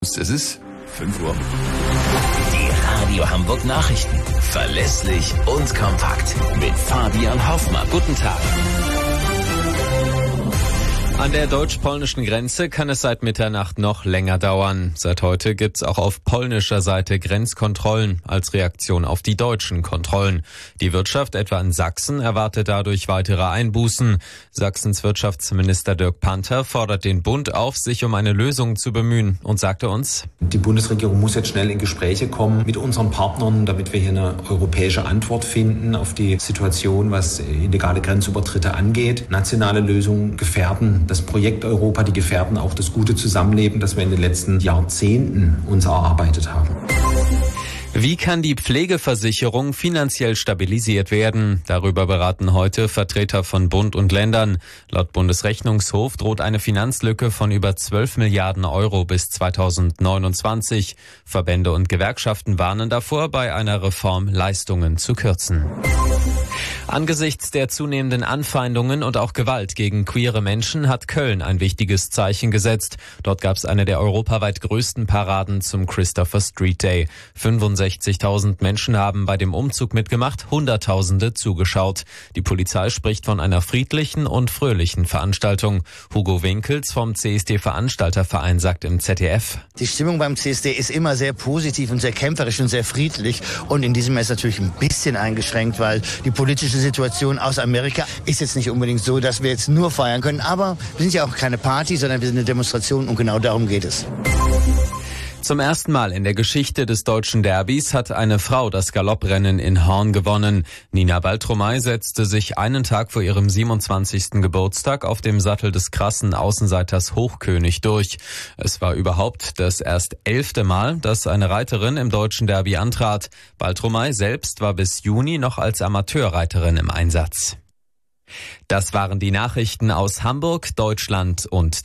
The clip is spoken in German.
Es ist 5 Uhr. Die Radio Hamburg Nachrichten. Verlässlich und kompakt. Mit Fabian Hoffmann. Guten Tag. An der deutsch-polnischen Grenze kann es seit Mitternacht noch länger dauern. Seit heute gibt's auch auf polnischer Seite Grenzkontrollen als Reaktion auf die deutschen Kontrollen. Die Wirtschaft etwa in Sachsen erwartet dadurch weitere Einbußen. Sachsens Wirtschaftsminister Dirk Panther fordert den Bund auf, sich um eine Lösung zu bemühen und sagte uns: Die Bundesregierung muss jetzt schnell in Gespräche kommen mit unseren Partnern, damit wir hier eine europäische Antwort finden auf die Situation, was illegale Grenzübertritte angeht. Nationale Lösungen gefährden das Projekt Europa, die gefährden auch das gute Zusammenleben, das wir in den letzten Jahrzehnten uns erarbeitet haben. Wie kann die Pflegeversicherung finanziell stabilisiert werden? Darüber beraten heute Vertreter von Bund und Ländern. Laut Bundesrechnungshof droht eine Finanzlücke von über 12 Milliarden Euro bis 2029. Verbände und Gewerkschaften warnen davor, bei einer Reform Leistungen zu kürzen. Angesichts der zunehmenden Anfeindungen und auch Gewalt gegen queere Menschen hat Köln ein wichtiges Zeichen gesetzt. Dort gab es eine der europaweit größten Paraden zum Christopher Street Day. 65.000 Menschen haben bei dem Umzug mitgemacht, Hunderttausende zugeschaut. Die Polizei spricht von einer friedlichen und fröhlichen Veranstaltung. Hugo Winkels vom CSD-Veranstalterverein sagt im ZDF: Die Stimmung beim CSD ist immer sehr positiv und sehr kämpferisch und sehr friedlich. Und in diesem Jahr ist natürlich ein bisschen eingeschränkt, weil die politische Situation aus Amerika ist jetzt nicht unbedingt so, dass wir jetzt nur feiern können. Aber wir sind ja auch keine Party, sondern wir sind eine Demonstration und genau darum geht es. Zum ersten Mal in der Geschichte des deutschen Derbys hat eine Frau das Galopprennen in Horn gewonnen. Nina Baltromei setzte sich einen Tag vor ihrem 27. Geburtstag auf dem Sattel des krassen Außenseiters Hochkönig durch. Es war überhaupt das erst 11. Mal, dass eine Reiterin im deutschen Derby antrat. Baltromei selbst war bis Juni noch als Amateurreiterin im Einsatz. Das waren die Nachrichten aus Hamburg, Deutschland und